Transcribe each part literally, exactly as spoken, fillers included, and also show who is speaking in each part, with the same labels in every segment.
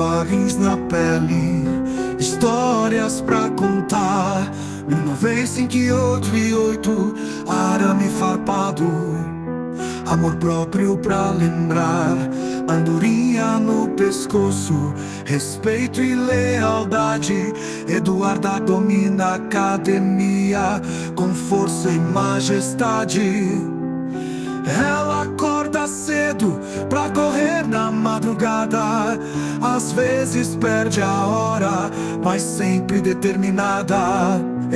Speaker 1: tatuagens na pele, histórias pra contar. mil novecentos e oitenta e oito, arame farpado, amor próprio pra lembrar, andorinha no pescoço, respeito e lealdade. Eduarda domina a academia com força e majestade. Ela acorda cedo pra correr na madrugada, às vezes perde a hora, mas sempre determinada.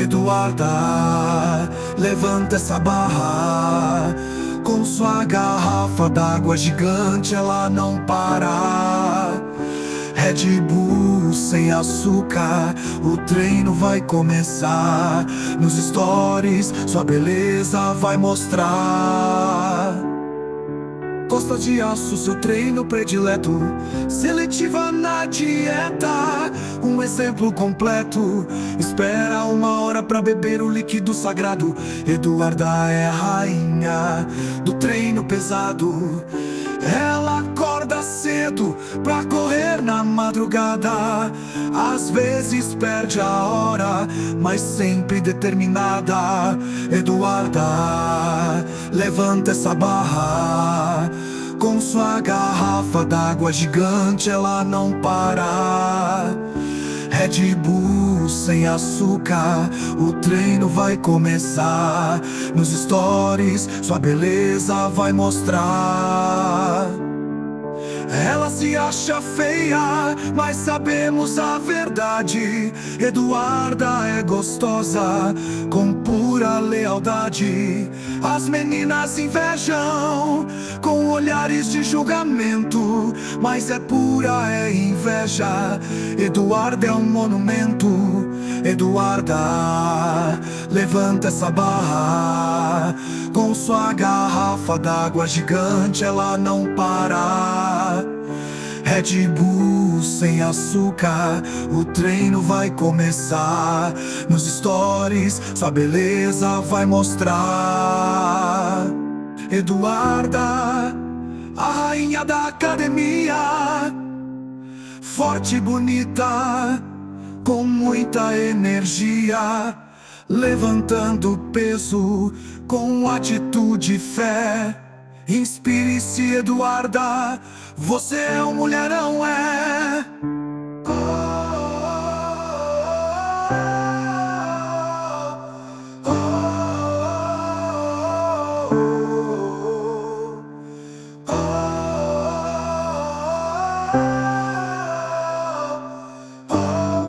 Speaker 1: Eduarda levanta essa barra, com sua garrafa d'água gigante ela não para. Red Bull sem açúcar, o treino vai começar. Nos stories sua beleza vai mostrar. Costa de aço, seu treino predileto, seletiva na dieta, um exemplo completo. Espera uma hora pra beber o líquido sagrado. Eduarda é a rainha do treino pesado. Ela acorda cedo pra correr na madrugada, às vezes perde a hora, mas sempre determinada. Eduarda levanta essa barra, com sua garrafa d'água gigante ela não para. Red Bull sem açúcar, o treino vai começar. Nos stories sua beleza vai mostrar. Ela se acha feia, mas sabemos a verdade. Eduarda é gostosa, com pura lealdade. As meninas invejam, com olhares de julgamento, mas é pura, é inveja. Eduarda é um monumento. Eduarda levanta essa barra, com sua garrafa d'água gigante ela não para. Red Bull sem açúcar, o treino vai começar. Nos stories sua beleza vai mostrar. Eduarda, a rainha da academia, forte e bonita, com muita energia, levantando peso com atitude e fé. Inspire-se, Eduarda, você é um mulherão, é.